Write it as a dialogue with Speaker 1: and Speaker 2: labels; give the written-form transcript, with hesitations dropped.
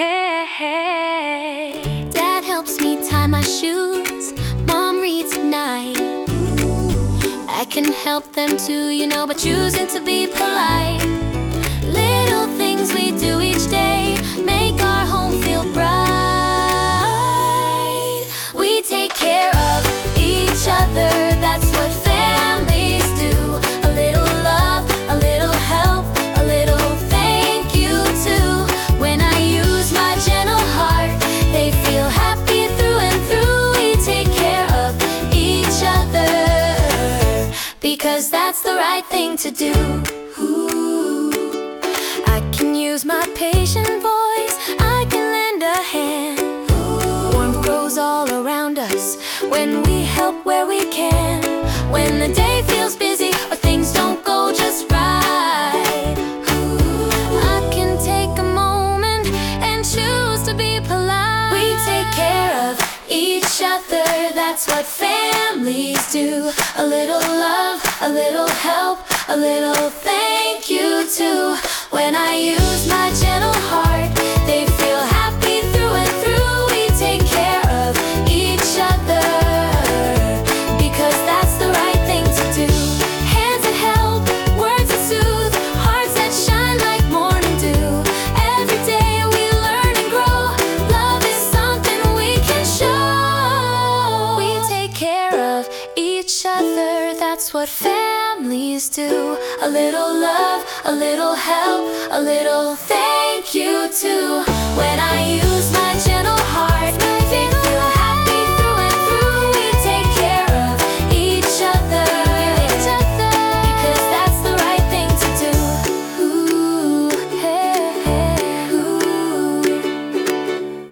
Speaker 1: hey. Dad helps me tie my shoes, Mom reads at night. I can help them too, but choosing to be polite. Little things we do each day make our home feel bright. We take care of each other, that's what families do. A little love, a little help, a little thank you too. When I use my gentle heart, they feel happy through and through. We take care of each other, because that's the right thing to do. I can use my patient voice, I can lend a hand. Warmth grows all around us when we help where we can. When the day feels busy or things don't go just right, I can take a moment and choose to be polite. We take care of each other, that's what families do. A little love, a little help, a little thank you too. When I use my gentle heart, they feel happy through and through. We take care of each other, because that's the right thing to do. Hands that help, words that soothe, hearts that shine like morning dew. Every day we learn and grow, love is something we can show. We take care of each other, that's what families do. A little love, a little help, a little thank you too.